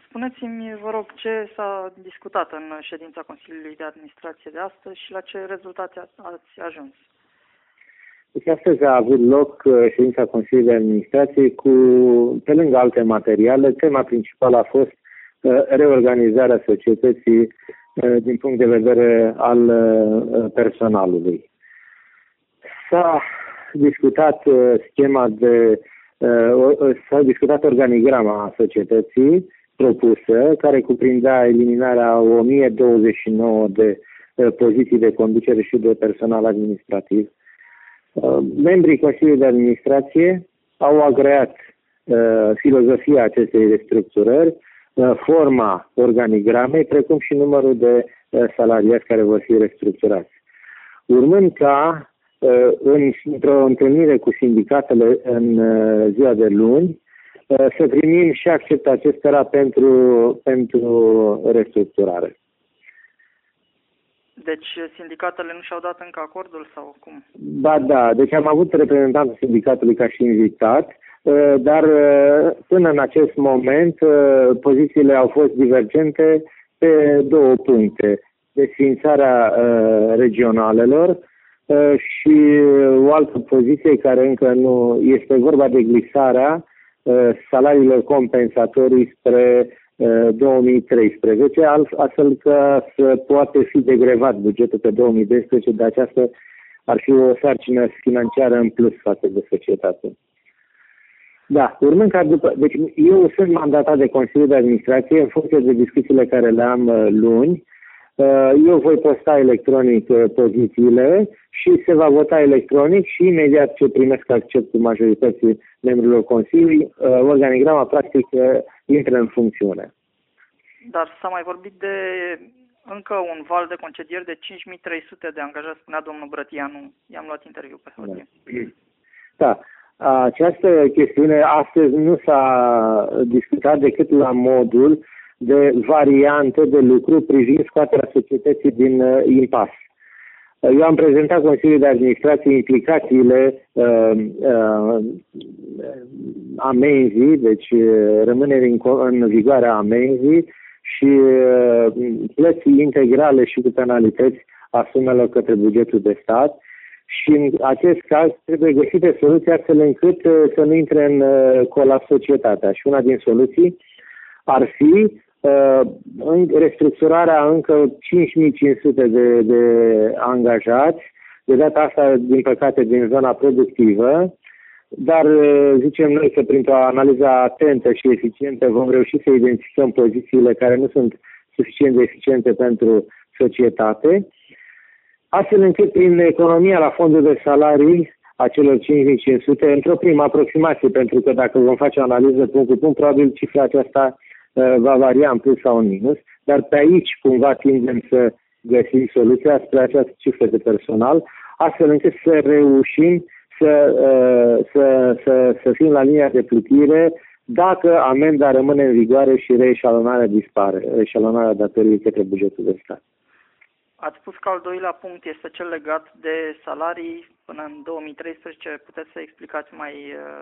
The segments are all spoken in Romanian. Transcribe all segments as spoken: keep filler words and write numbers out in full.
Spuneți-mi, vă rog, ce s-a discutat în ședința Consiliului de Administrație de astăzi și la ce rezultate ați ajuns? Deci astăzi a avut loc ședința Consiliului de Administrație cu, pe lângă alte materiale, tema principală a fost reorganizarea societății din punct de vedere al personalului. S-a discutat schema de, s-a discutat organigrama societății propusă, care cuprindea eliminarea o mie douăzeci și nouă de poziții de conducere și de personal administrativ. Membrii Consiliului de Administrație au agreat uh, filozofia acestei restructurări, uh, forma organigramei, precum și numărul de uh, salariați care vor fi restructurați. Urmând ca, uh, în, într-o întâlnire cu sindicatele în uh, ziua de luni, uh, să primim și acceptul acestora pentru, pentru restructurare. Deci sindicatele nu și-au dat încă acordul sau cum? Ba da, deci am avut reprezentantul sindicatului ca și invitat, dar până în acest moment pozițiile au fost divergente pe două puncte. Desființarea regionalelor și o altă poziție care încă nu este vorba de glisarea salariilor compensatorii spre două mii treisprezece, astfel că să poate fi degrevat bugetul pe două mii doisprezece, de aceasta ar fi o sarcină financiară în plus față de societate. Da, urmând ca după... Deci eu sunt mandatat de Consiliul de Administrație în funcție de discuțiile care le am luni. Eu voi posta electronic pozițiile și se va vota electronic și imediat ce primesc acceptul majorității membrilor Consiliului, organigrama practic intră în funcțiune. Dar s-a mai vorbit de încă un val de concedieri de cinci mii trei sute de angajați, spunea domnul Brătianu. I-am luat interviu pe hârtie. Da. Această chestiune astăzi nu s-a discutat decât la modul de variante de lucru privind scoaterea societății din uh, impas. Eu am prezentat Consiliului de Administrație implicațiile uh, uh, amenzii, deci uh, rămânerii în, în vigoare a amenzii și uh, plății integrale și cu penalități a sumelor către bugetul de stat. Și în acest caz trebuie găsite soluții astfel încât uh, să nu intre în uh, colaps societatea. Și una din soluții ar fi Uh, în restructurarea încă cinci mii cinci sute de, de angajați, de data asta, din păcate, din zona productivă, dar uh, zicem noi că printr-o analiză atentă și eficientă vom reuși să identificăm pozițiile care nu sunt suficient de eficiente pentru societate, astfel încât prin economia la fondul de salarii a celor cinci mii cinci sute, într-o primă aproximație, pentru că dacă vom face o analiză punct cu punct, probabil cifra aceasta va varia în plus sau în minus, dar pe aici cumva tindem să găsim soluția spre această cifră de personal, astfel încât să reușim să, să, să, să fim la linia de plutire dacă amenda rămâne în vigoare și reeșalonarea dispare, reeșalonarea datoriei către bugetul de stat. Ați spus că al doilea punct este cel legat de salarii până în două mii treisprezece. Puteți să explicați mai...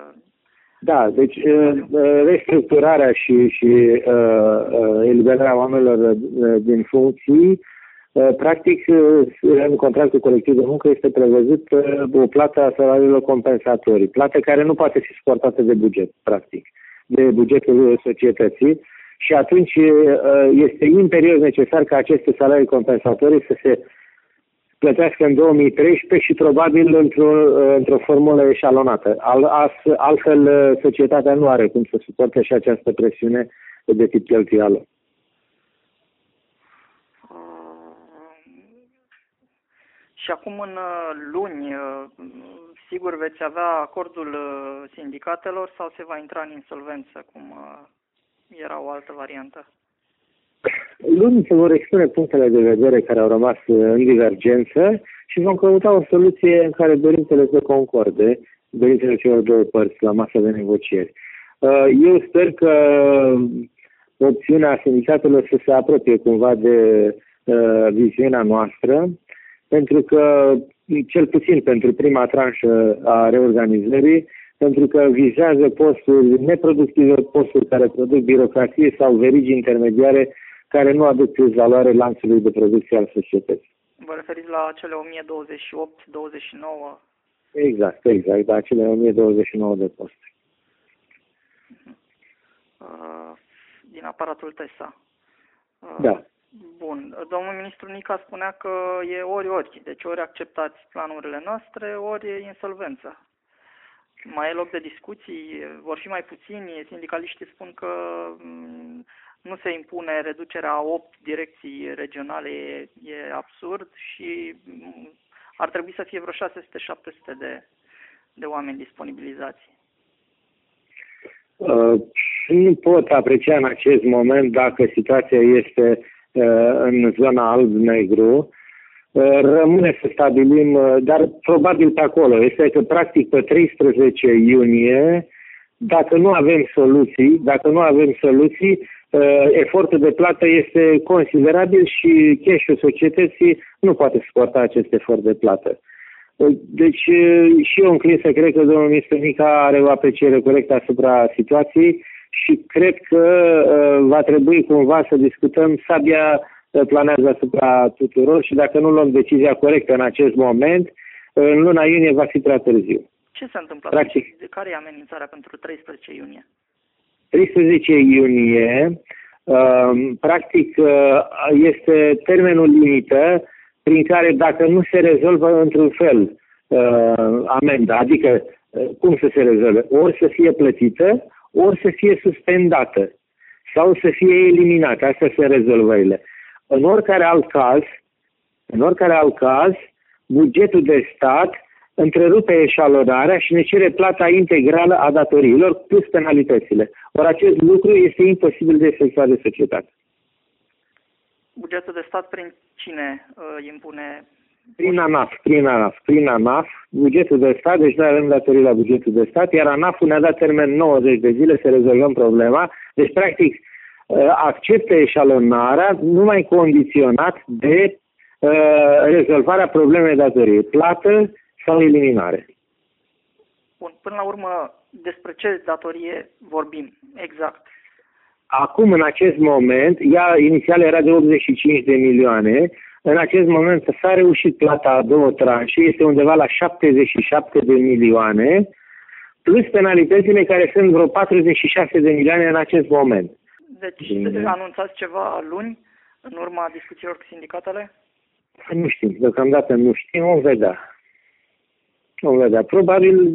Da, deci restructurarea și, și uh, eliberarea oamenilor din funcții, uh, practic în contractul colectiv de muncă este prevăzut uh, o plată a salariilor compensatorii, plată care nu poate fi suportată de buget, practic, de bugetul societății și atunci uh, este imperios necesar ca aceste salarii compensatorii să se plătească în două mii treisprezece și probabil într-o, într-o formulă eșalonată. Al, altfel, societatea nu are cum să suporte și această presiune de tip cheltuială. Și acum în luni, sigur veți avea acordul sindicatelor sau se va intra în insolvență, cum era o altă variantă? Luni se vor expune punctele de vedere care au rămas în divergență și vom căuta o soluție în care dorințele să concorde, dorințele celor două părți la masa de negocieri. Eu sper că opțiunea sindicatelor să se apropie cumva de viziunea noastră, pentru că, cel puțin pentru prima tranșă a reorganizării, pentru că vizează posturi neproductive, posturi care produc birocrație sau verigi intermediare care nu aduc plus valoare lanțului de producție al societății. Vă referiți la cele o mie douăzeci și opt douăzeci și nouă? Exact, exact, la cele o mie douăzeci și nouă de posturi. Din aparatul T E S A. Da. Bun. Domnul ministru Nica spunea că e ori-ori, deci ori acceptați planurile noastre, ori e insolvență. Mai e loc de discuții, vor fi mai puțini, sindicaliștii spun că nu se impune reducerea a opt direcții regionale, e, e absurd și ar trebui să fie vreo șase sute șapte sute de, de oameni disponibilizați. Uh, nu pot aprecia în acest moment dacă situația este uh, în zona alb-negru. Uh, rămâne să stabilim, uh, dar probabil pe acolo. Este că practic pe treisprezece iunie, dacă nu avem soluții, dacă nu avem soluții, uh, efortul de plată este considerabil și cash-ul societății nu poate suporta acest efort de plată. Deci și eu înclin să cred că domnul ministru Nica are o apreciere corectă asupra situației și cred că uh, va trebui cumva să discutăm, sabia planează asupra tuturor și dacă nu luăm decizia corectă în acest moment, în luna iunie va fi prea târziu. Ce se întâmplă? Practic, de care e amenințarea pentru treisprezece iunie? treisprezece iunie, uh, practic, uh, este termenul limită prin care dacă nu se rezolvă într-un fel uh, amenda, adică uh, cum să se rezolve? Ori să fie plătită, ori să fie suspendată sau să fie eliminată. Astea sunt rezolvările. În oricare alt caz, în oricare alt caz, bugetul de stat întrerupe eșalonarea și ne cere plata integrală a datoriilor plus penalitățile. Ori acest lucru este imposibil de efectuat de societate. Bugetul de stat prin cine uh, impune? Prin ANAF, prin ANAF, prin ANAF, bugetul de stat, deci noi avem datorii la bugetul de stat, iar ANAF-ul ne-a dat termen nouăzeci de zile să rezolvăm problema, deci practic uh, acceptă eșalonarea numai condiționat de uh, rezolvarea problemei datoriei, plată sau eliminare. Bun, până la urmă, despre ce datorie vorbim exact? Acum, în acest moment, ea inițial era de optzeci și cinci de milioane, în acest moment s-a reușit plata a două tranșe, este undeva la șaptezeci și șapte de milioane, plus penalitățile care sunt vreo patruzeci și șase de milioane în acest moment. Deci, Bine. anunțați ceva luni, în urma discuțiilor cu sindicatele? Nu știm, deocamdată nu știm, vom vedea. Vom vedea. Probabil,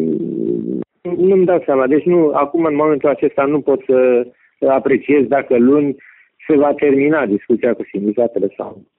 nu-mi dau seama, deci nu, acum în momentul acesta nu pot să apreciez dacă luni se va termina discuția cu sindicatele sau nu.